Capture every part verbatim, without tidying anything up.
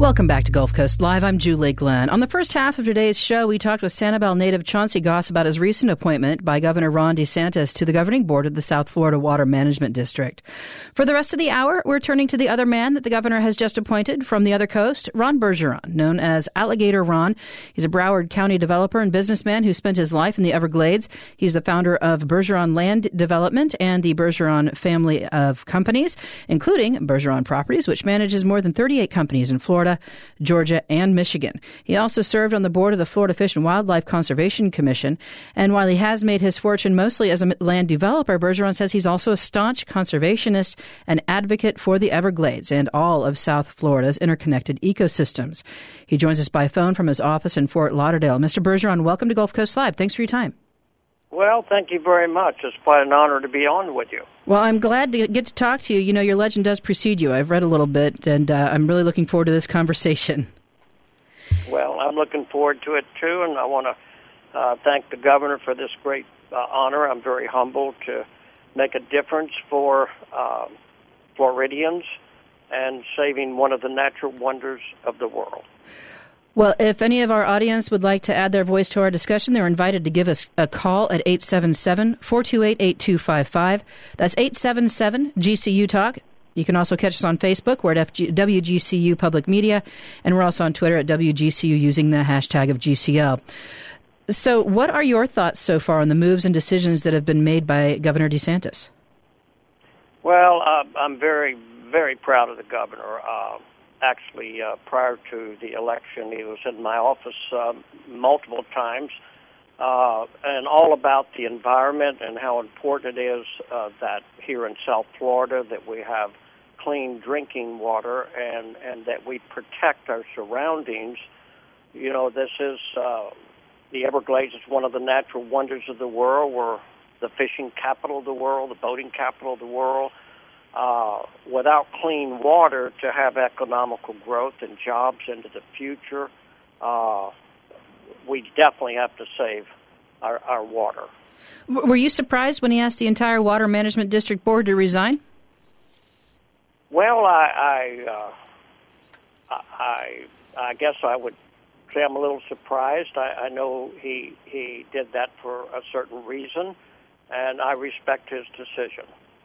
Welcome back to Gulf Coast Live. I'm Julie Glenn. On the first half of today's show, we talked with Sanibel native Chauncey Goss about his recent appointment by Governor Ron DeSantis to the governing board of the South Florida Water Management District. For the rest of the hour, we're turning to the other man that the governor has just appointed from the other coast, Ron Bergeron, known as Alligator Ron. He's a Broward County developer and businessman who spent his life in the Everglades. He's the founder of Bergeron Land Development and the Bergeron family of companies, including Bergeron Properties, which manages more than thirty-eight companies in Florida, Georgia, and Michigan. He also served on the board of the Florida Fish and Wildlife Conservation Commission. And while he has made his fortune mostly as a land developer, Bergeron says he's also a staunch conservationist and advocate for the Everglades and all of South Florida's interconnected ecosystems. He joins us by phone from his office in Fort Lauderdale. Mister Bergeron, welcome to Gulf Coast Live. Thanks for your time. Well, thank you very much. It's quite an honor to be on with you. Well, I'm glad to get to talk to you. You know, your legend does precede you. I've read a little bit, and uh, I'm really looking forward to this conversation. Well, I'm looking forward to it, too, and I want to uh, thank the governor for this great uh, honor. I'm very humbled to make a difference for uh, Floridians and saving one of the natural wonders of the world. Well, if any of our audience would like to add their voice to our discussion, they're invited to give us a call at eight seven seven, four two eight, eight two five five. That's eight seven seven, G C U Talk. You can also catch us on Facebook. We're at F G- W G C U Public Media, and we're also on Twitter at W G C U using the hashtag of G C L. So what are your thoughts so far on the moves and decisions that have been made by Governor DeSantis? Well, uh, I'm very, very proud of the governor. Uh, Actually, uh, prior to the election, he was in my office uh, multiple times, uh, and all about the environment and how important it is uh, that here in South Florida that we have clean drinking water and, and that we protect our surroundings. You know, this is, uh, the Everglades is one of the natural wonders of the world. We're the fishing capital of the world, the boating capital of the world. Uh, without clean water to have economical growth and jobs into the future, uh, we definitely have to save our, our water. Were you surprised when he asked the entire Water Management District Board to resign? Well, I, I, uh, I, I guess I would say I'm a little surprised. I, I know he he did that for a certain reason, and I respect his decision.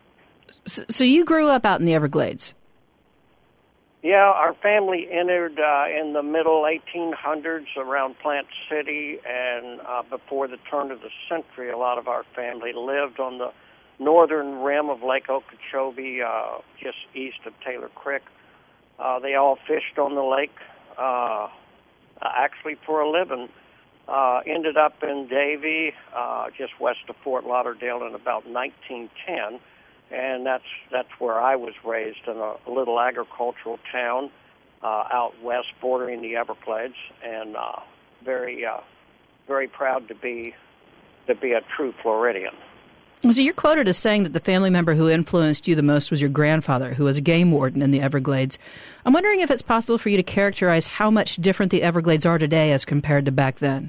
So you grew up out in the Everglades? Yeah, our family entered uh, in the middle eighteen hundreds around Plant City, and uh, before the turn of the century, a lot of our family lived on the northern rim of Lake Okeechobee, uh, just east of Taylor Creek. Uh, they all fished on the lake, uh, actually for a living. Uh, ended up in Davie, uh, just west of Fort Lauderdale in about nineteen ten. And that's that's where I was raised, in a little agricultural town uh, out west bordering the Everglades, and uh, very uh, very proud to be to be a true Floridian. So you're quoted as saying that the family member who influenced you the most was your grandfather, who was a game warden in the Everglades. I'm wondering if it's possible for you to characterize how much different the Everglades are today as compared to back then.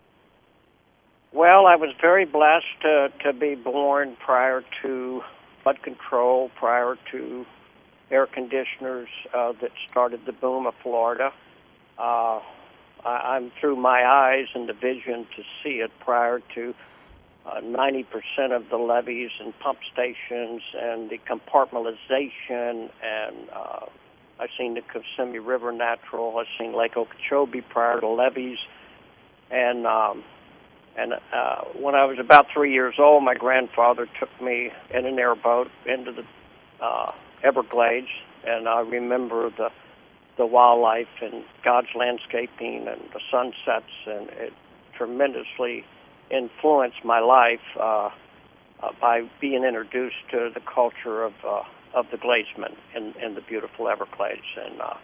Well, I was very blessed to, to be born prior to flood control, prior to air conditioners uh, that started the boom of Florida. Uh, I, I'm through my eyes and the vision to see it prior to uh, ninety percent of the levees and pump stations and the compartmentalization. And uh, I've seen the Kissimmee River Natural. I've seen Lake Okeechobee prior to levees. And um, And uh, when I was about three years old, my grandfather took me in an airboat into the uh, Everglades, and I remember the the wildlife and God's landscaping and the sunsets, and it tremendously influenced my life uh, uh, by being introduced to the culture of uh, of the Gladesmen in, in the beautiful Everglades, and uh,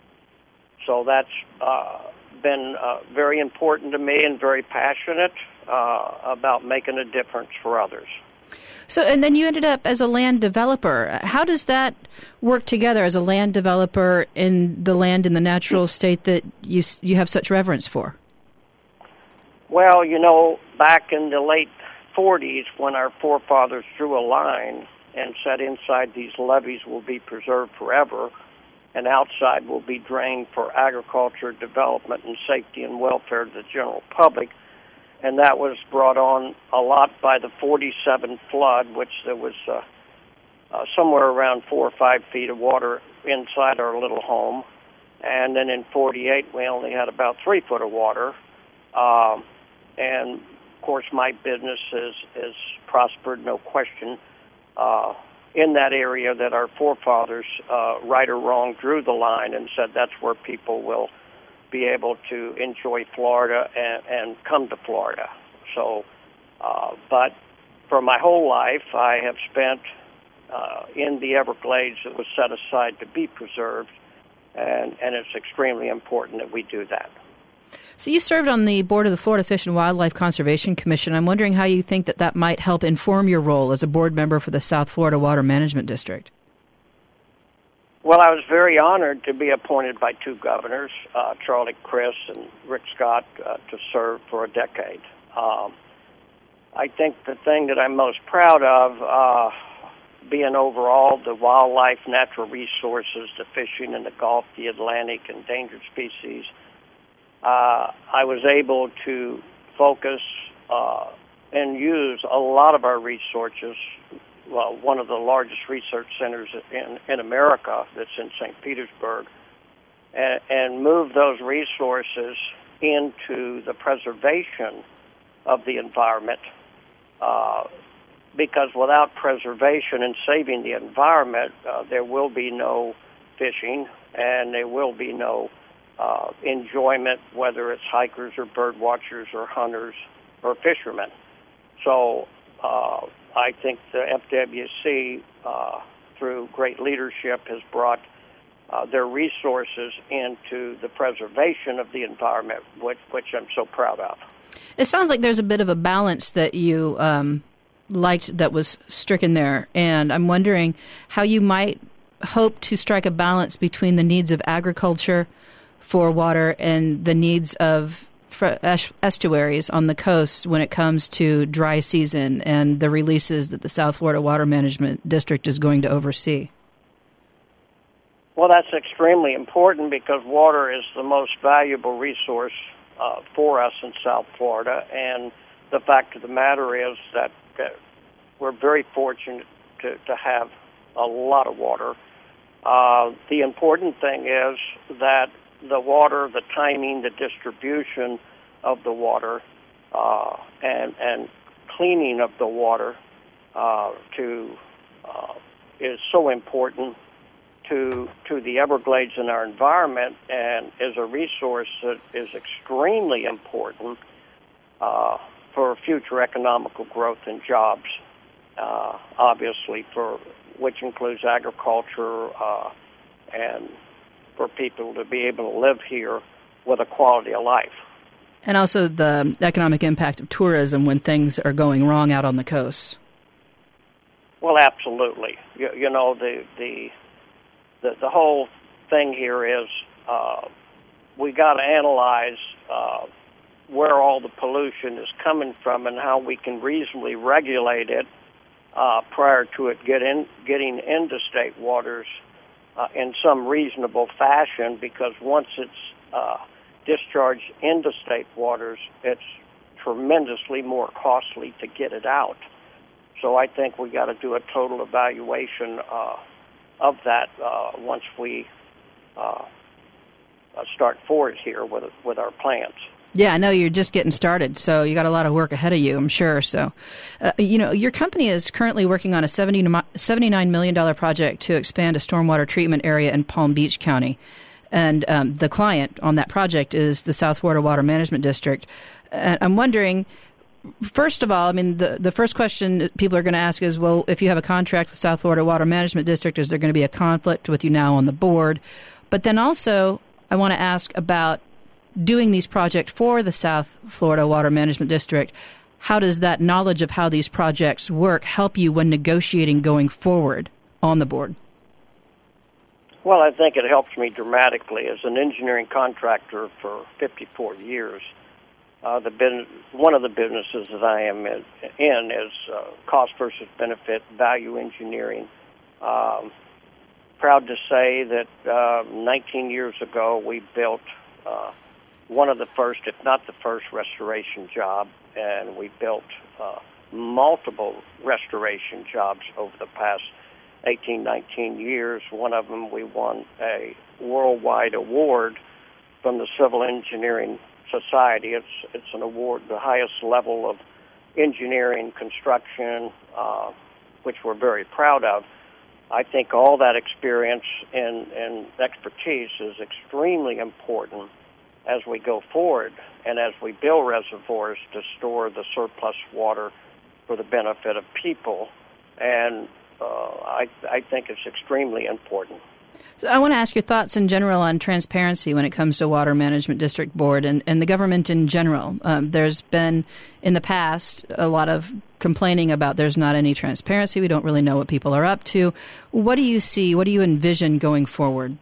so that's uh, been uh, very important to me and very passionate uh, about making a difference for others. So, and then you ended up as a land developer. How does that work together as a land developer in the land in the natural state that you you have such reverence for? Well, you know, back in the late forties, when our forefathers drew a line and said inside these levees will be preserved forever, and outside will be drained for agriculture, development, and safety and welfare of the general public. And that was brought on a lot by the forty-seven flood, which there was uh, uh, somewhere around four or five feet of water inside our little home. And then in forty-eight, we only had about three foot of water. Um, and, of course, my business is, is prospered, no question, uh, in that area that our forefathers, uh, right or wrong, drew the line and said that's where people will be able to enjoy Florida and, and come to Florida. So, uh, but for my whole life, I have spent uh, in the Everglades that was set aside to be preserved, and, and it's extremely important that we do that. So you served on the board of the Florida Fish and Wildlife Conservation Commission. I'm wondering how you think that that might help inform your role as a board member for the South Florida Water Management District. Well, I was very honored to be appointed by two governors, uh, Charlie Crist and Rick Scott, uh, to serve for a decade. Um, I think the thing that I'm most proud of, uh, being overall the wildlife, natural resources, the fishing in the Gulf, the Atlantic, endangered species, uh, I was able to focus uh, and use a lot of our resources. Well, one of the largest research centers in, in America that's in Saint Petersburg, and, and move those resources into the preservation of the environment, uh, because without preservation and saving the environment, uh, there will be no fishing, and there will be no uh, enjoyment, whether it's hikers or bird watchers or hunters or fishermen. So, uh, I think the F W C, uh, through great leadership, has brought uh, their resources into the preservation of the environment, which, which I'm so proud of. It sounds like there's a bit of a balance that you um, liked that was stricken there, and I'm wondering how you might hope to strike a balance between the needs of agriculture for water and the needs of estuaries on the coast when it comes to dry season and the releases that the South Florida Water Management District is going to oversee. Well, that's extremely important because water is the most valuable resource uh, for us in South Florida, and the fact of the matter is that, that we're very fortunate to, to have a lot of water. Uh, the important thing is that the water, the timing, the distribution of the water, uh, and and cleaning of the water uh, to uh, is so important to to the Everglades and our environment, and is a resource that is extremely important uh, for future economical growth and jobs. Uh, obviously, for which includes agriculture uh, and for people to be able to live here with a quality of life. And also the economic impact of tourism when things are going wrong out on the coast. Well, absolutely. You, you know, the, the the the whole thing here is uh, we got to analyze uh, where all the pollution is coming from and how we can reasonably regulate it uh, prior to it get in, getting into state waters Uh, in some reasonable fashion, because once it's uh, discharged into state waters, it's tremendously more costly to get it out. So I think we got to do a total evaluation uh, of that uh, once we uh, start forward here with with our plans. Yeah, I know you're just getting started, so you got a lot of work ahead of you, I'm sure. So, uh, you know, your company is currently working on a seventy-nine million dollars project to expand a stormwater treatment area in Palm Beach County. And um, the client on that project is the South Florida Water Management District. And I'm wondering, first of all, I mean, the, the first question people are going to ask is, well, if you have a contract with South Florida Water Management District, is there going to be a conflict with you now on the board? But then also, I want to ask about doing these projects for the South Florida Water Management District. How does that knowledge of how these projects work help you when negotiating going forward on the board? Well, I think it helps me dramatically. As an engineering contractor for fifty-four years, uh, the business, one of the businesses that I am in, in is uh, cost versus benefit, value engineering. Um, proud to say that uh, nineteen years ago we built uh, one of the first, if not the first, restoration job, and we built uh, multiple restoration jobs over the past eighteen, nineteen years. One of them we won a worldwide award from the Civil Engineering Society. It's it's an award, the highest level of engineering construction, uh, which we're very proud of. I think all that experience and, and expertise is extremely important as we go forward and as we build reservoirs to store the surplus water for the benefit of people. And uh, I, I think it's extremely important. So I want to ask your thoughts in general on transparency when it comes to Water Management District Board and, and the government in general. Um, there's been, in the past, a lot of complaining about there's not any transparency. We don't really know what people are up to. What do you see? What do you envision going forward?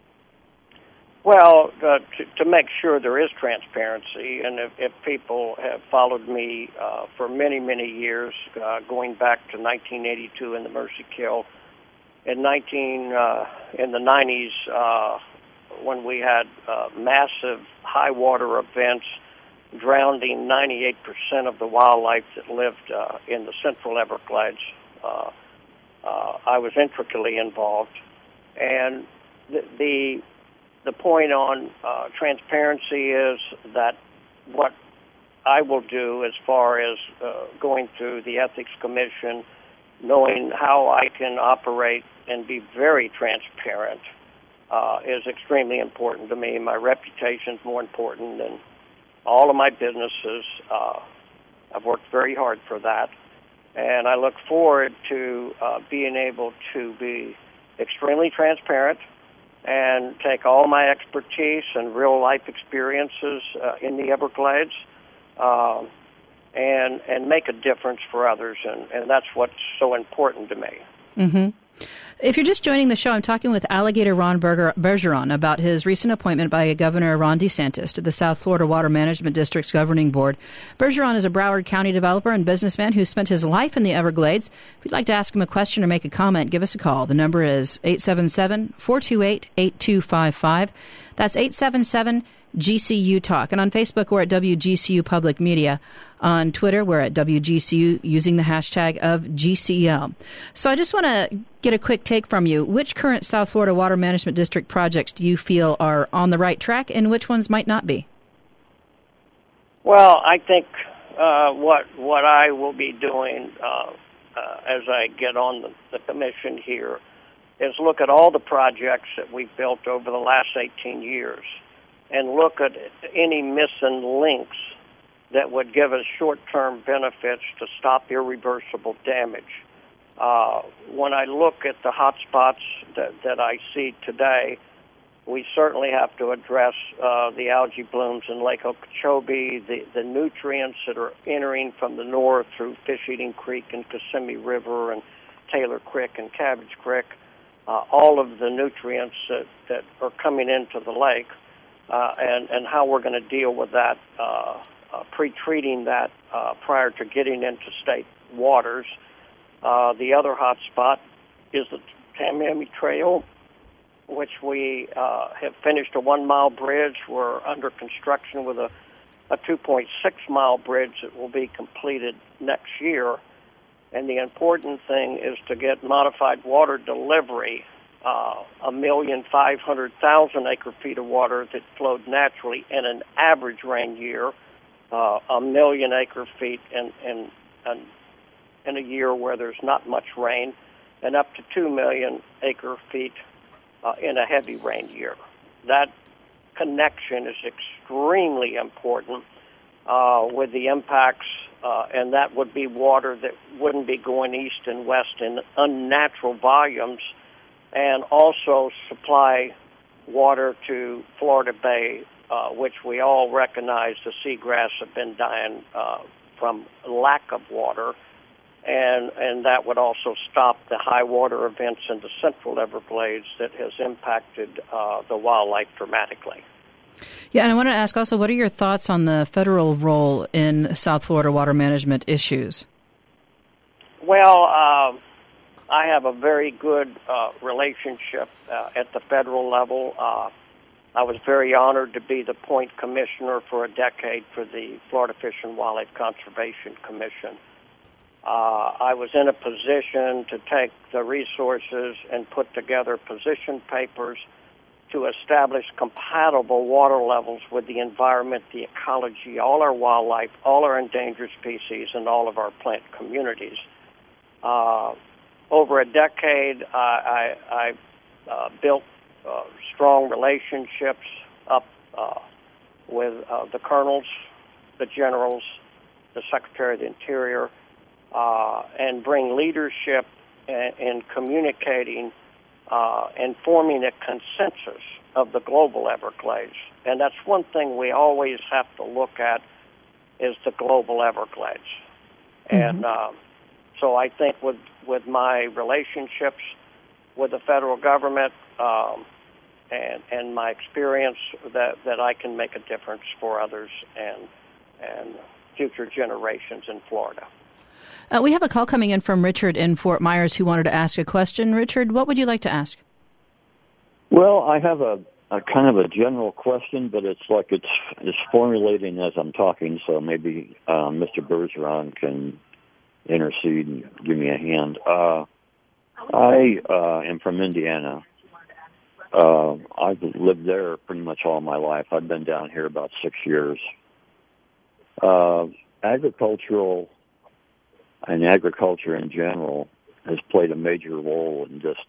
Well, uh, to, to make sure there is transparency, and if, if people have followed me uh, for many, many years, uh, going back to nineteen eighty-two in the Mercy Kill, in nineteen uh, in the nineties, uh, when we had uh, massive high water events, drowning ninety-eight percent of the wildlife that lived uh, in the Central Everglades, uh, uh, I was intricately involved, and the the, the point on uh, transparency is that what I will do as far as uh, going through the Ethics Commission, knowing how I can operate and be very transparent uh, is extremely important to me. My reputation is more important than all of my businesses. Uh, I've worked very hard for that, and I look forward to uh, being able to be extremely transparent and take all my expertise and real-life experiences uh, in the Everglades uh, and and make a difference for others, and, and that's what's so important to me. Mm-hmm. If you're just joining the show, I'm talking with Alligator Ron Berger, Bergeron about his recent appointment by Governor Ron DeSantis to the South Florida Water Management District's governing board. Bergeron is a Broward County developer and businessman who spent his life in the Everglades. If you'd like to ask him a question or make a comment, give us a call. The number is eight seven seven, four two eight, eight two five five. That's eight seven seven, G C U Talk. And on Facebook, we're at W G C U Public Media. On Twitter, we're at W G C U using the hashtag of G C L. So I just want to get a quick take from you. Which current South Florida Water Management District projects do you feel are on the right track, and which ones might not be? Well, I think uh, what what I will be doing uh, uh, as I get on the, the commission here is look at all the projects that we've built over the last eighteen years and look at any missing links that would give us short-term benefits to stop irreversible damage. Uh, when I look at the hot spots that, that I see today, we certainly have to address uh, the algae blooms in Lake Okeechobee, the, the nutrients that are entering from the north through Fish-Eating Creek and Kissimmee River and Taylor Creek and Cabbage Creek, uh, all of the nutrients that, that are coming into the lake, uh, and, and how we're going to deal with that, uh, uh, pre-treating that uh, prior to getting into state waters. Uh, the other hot spot is the Tamiami Trail, which we uh, have finished a one-mile bridge. We're under construction with a, a two point six mile bridge that will be completed next year. And the important thing is to get modified water delivery, uh, a million five hundred thousand acre feet of water that flowed naturally in an average rain year, uh, a million acre feet in, in, in, in a year where there's not much rain, and up to two million acre feet uh, in a heavy rain year. That connection is extremely important uh, with the impacts, uh, and that would be water that wouldn't be going east and west in unnatural volumes, and also supply water to Florida Bay, uh, which we all recognize the seagrass have been dying uh, from lack of water, and and that would also stop the high water events in the Central Everglades that has impacted uh, the wildlife dramatically. Yeah, and I want to ask also, what are your thoughts on the federal role in South Florida water management issues? Well, uh, I have a very good uh, relationship uh, at the federal level. Uh, I was very honored to be the point commissioner for a decade for the Florida Fish and Wildlife Conservation Commission. Uh, I was in a position to take the resources and put together position papers to establish compatible water levels with the environment, the ecology, all our wildlife, all our endangered species, and all of our plant communities. Uh, over a decade, I, I, I uh, built uh, strong relationships up uh, with uh, the colonels, the generals, the Secretary of the Interior, uh, and bring leadership in, in communicating uh, and forming a consensus of the global Everglades. And that's one thing we always have to look at is the global Everglades. Mm-hmm. And uh, so I think with, with my relationships with the federal government um, and, and my experience that, that I can make a difference for others and, and future generations in Florida. Uh, we have a call coming in from Richard in Fort Myers who wanted to ask a question. Richard, what would you like to ask? Well, I have a, a kind of a general question, but it's like it's it's formulating as I'm talking, so maybe uh, Mister Bergeron can intercede and give me a hand. Uh, I uh, am from Indiana. Uh, I've lived there pretty much all my life. I've been down here about six years. Uh, agricultural and agriculture in general has played a major role in just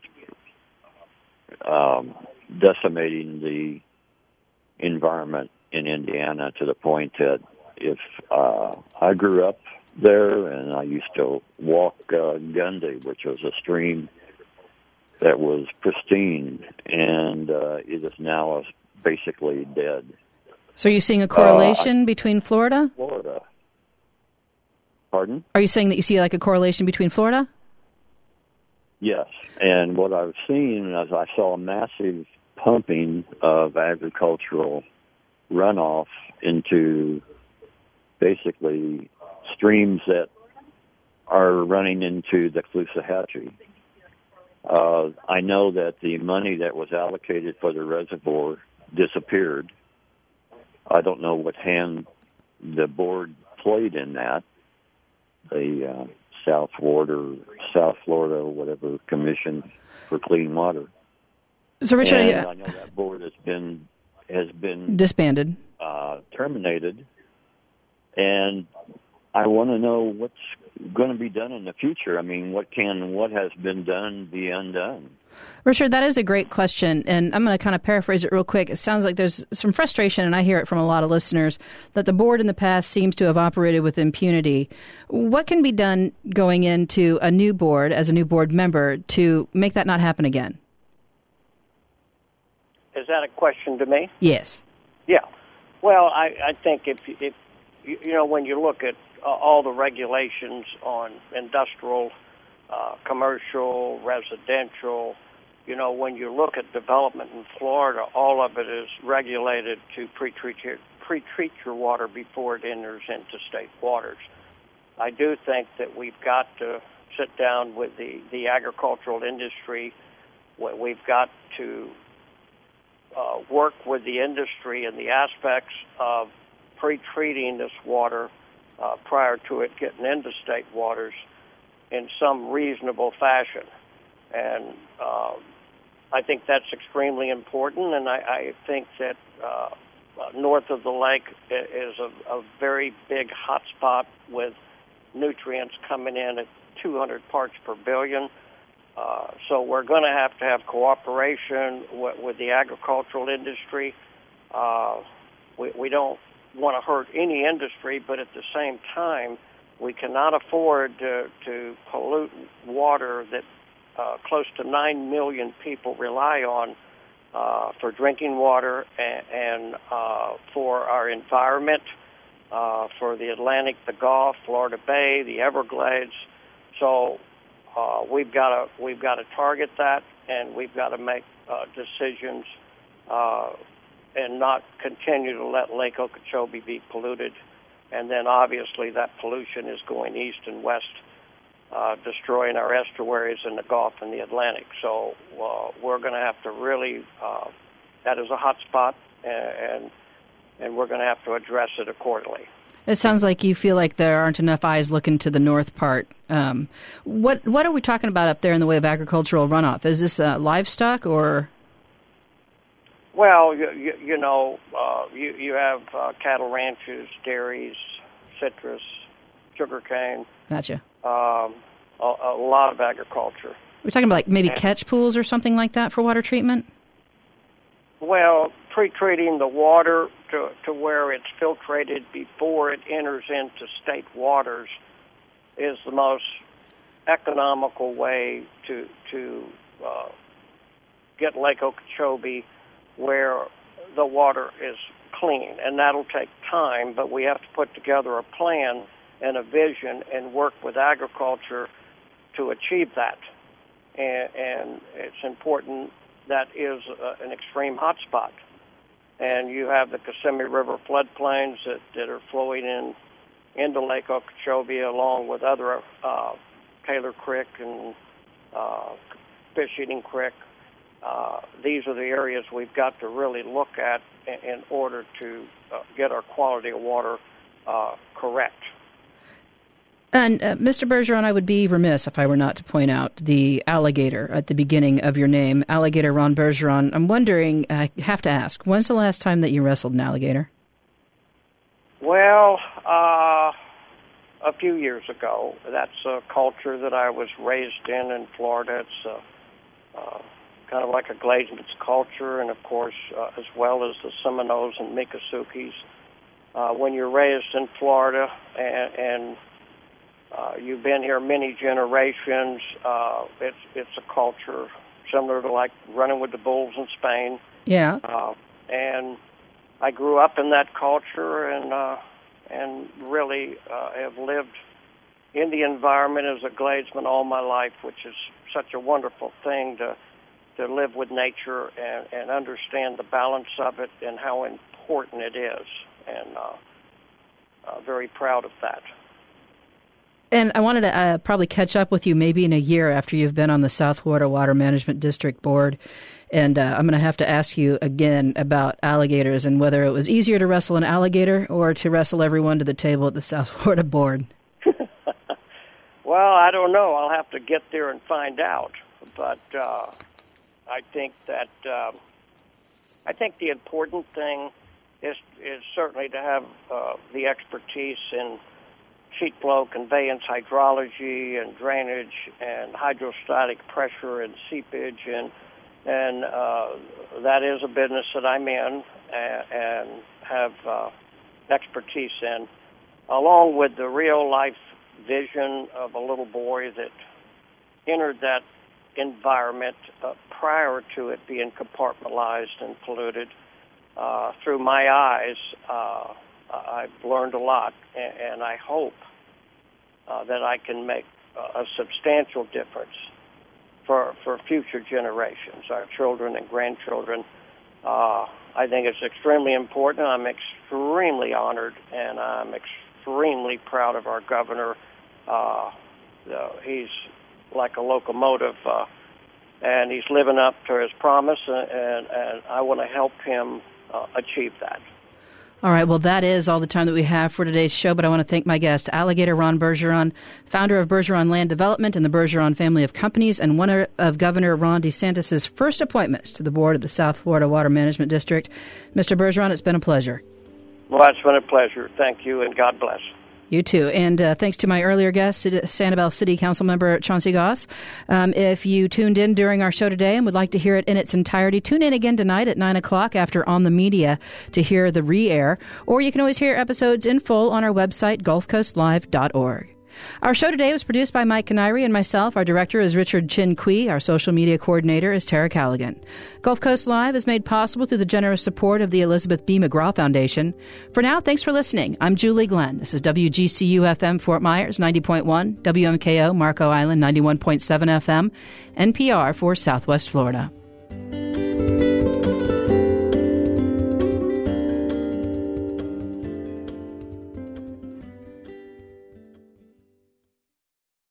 um, decimating the environment in Indiana to the point that if uh, I grew up there and I used to walk uh, Gundy, which was a stream that was pristine, and uh, it is now basically dead. So are you seeing a correlation uh, between Florida? Florida. Pardon? Are you saying that you see like a correlation between Florida? Yes, and what I've seen is I saw a massive pumping of agricultural runoff into basically streams that are running into the Caloosahatchee. Uh, I know that the money that was allocated for the reservoir disappeared. I don't know what hand the board played in that. The uh, South Florida, South Florida, whatever Commission for Clean Water. So, Richard, and yeah. I know that board has been has been disbanded, uh, terminated, and I want to know what's going to be done in the future. I mean, what can what has been done be undone? Richard, that is a great question, and I'm going to kind of paraphrase it real quick. It sounds like there's some frustration, and I hear it from a lot of listeners, that the board in the past seems to have operated with impunity. What can be done going into a new board, as a new board member, to make that not happen again? Is that a question to me? Yes. Yeah. Well, I, I think if, if you, you know, when you look at uh, all the regulations on industrial, uh, commercial, residential, you know, when you look at development in Florida, all of it is regulated to pre-treat your, pre-treat your water before it enters into state waters. I do think that we've got to sit down with the, the agricultural industry. We've got to uh, work with the industry in the aspects of pre-treating this water uh, prior to it getting into state waters in some reasonable fashion. And uh, I think that's extremely important, and I, I think that uh, north of the lake is a, a very big hot spot with nutrients coming in at two hundred parts per billion. Uh, so we're going to have to have cooperation with, with the agricultural industry. Uh, we, we don't want to hurt any industry, but at the same time, we cannot afford to, to pollute water that uh, close to nine million people rely on uh, for drinking water and, and uh, for our environment, uh, for the Atlantic, the Gulf, Florida Bay, the Everglades. So uh, we've got to we've got to target that, and we've got to make uh, decisions uh, and not continue to let Lake Okeechobee be polluted. And then obviously that pollution is going east and west uh, destroying our estuaries in the Gulf and the Atlantic. So uh, we're going to have to really, uh, that is a hot spot, and, and we're going to have to address it accordingly. It sounds like you feel like there aren't enough eyes looking to the north part. Um, what what are we talking about up there in the way of agricultural runoff? Is this uh, livestock or? Well, you, you, you know, uh, you, you have uh, cattle ranches, dairies, citrus, sugarcane. Gotcha. Um, a, a lot of agriculture. We're talking about like maybe and, catch pools or something like that for water treatment? Well, pre-treating the water to, to where it's filtrated before it enters into state waters is the most economical way to to uh, get Lake Okeechobee where the water is clean. And that'll take time, but we have to put together a plan and a vision and work with agriculture to achieve that. And, and it's important. That is uh, an extreme hotspot. And you have the Kissimmee River floodplains that, that are flowing in into Lake Okeechobee along with other uh, Taylor Creek and uh, Fish Eating Creek. Uh, these are the areas we've got to really look at in, in order to uh, get our quality of water uh, correct. And uh, Mister Bergeron, I would be remiss if I were not to point out the alligator at the beginning of your name, Alligator Ron Bergeron. I'm wondering, I have to ask, when's the last time that you wrestled an alligator? Well, uh, a few years ago. That's a culture that I was raised in in Florida. It's uh, uh, kind of like a Gladesman's culture, and of course, uh, as well as the Seminoles and Miccosukes. Uh, when you're raised in Florida and, and Uh, you've been here many generations. Uh, it's it's a culture similar to like running with the bulls in Spain. Yeah. Uh, and I grew up in that culture, and uh, and really uh, have lived in the environment as a Gladesman all my life, which is such a wonderful thing to to live with nature and, and understand the balance of it and how important it is. And uh, uh, very proud of that. And I wanted to uh, probably catch up with you maybe in a year after you've been on the South Florida Water Management District Board. And uh, I'm going to have to ask you again about alligators and whether it was easier to wrestle an alligator or to wrestle everyone to the table at the South Florida Board. Well, I don't know. I'll have to get there and find out. But uh, I think that uh, I think the important thing is is certainly to have uh, the expertise in sheet flow, conveyance, hydrology, and drainage, and hydrostatic pressure and seepage, and and uh, that is a business that I'm in and, and have uh, expertise in, along with the real-life vision of a little boy that entered that environment uh, prior to it being compartmentalized and polluted. Uh, through my eyes, uh, I've learned a lot, and, and I hope uh, that I can make uh, a substantial difference for for future generations, our children and grandchildren. Uh, I think it's extremely important. I'm extremely honored, and I'm extremely proud of our governor. Uh, the, he's like a locomotive, uh, and he's living up to his promise, and, and, and I want to help him uh, achieve that. All right, well, that is all the time that we have for today's show, but I want to thank my guest, Alligator Ron Bergeron, founder of Bergeron Land Development and the Bergeron family of companies, and one of Governor Ron DeSantis' first appointments to the board of the South Florida Water Management District. Mister Bergeron, it's been a pleasure. Well, it's been a pleasure. Thank you, and God bless. You too. And uh, thanks to my earlier guest, Sanibel City Council member Chauncey Goss. Um, if you tuned in during our show today and would like to hear it in its entirety, tune in again tonight at nine o'clock after On the Media to hear the re-air. Or you can always hear episodes in full on our website, gulf coast live dot org. Our show today was produced by Mike Canary and myself. Our director is Richard Chin Kui. Our social media coordinator is Tara Callaghan. Gulf Coast Live is made possible through the generous support of the Elizabeth B. McGraw Foundation. For now, thanks for listening. I'm Julie Glenn. This is W G C U F M Fort Myers ninety point one, W M K O Marco Island ninety-one point seven F M, N P R for Southwest Florida.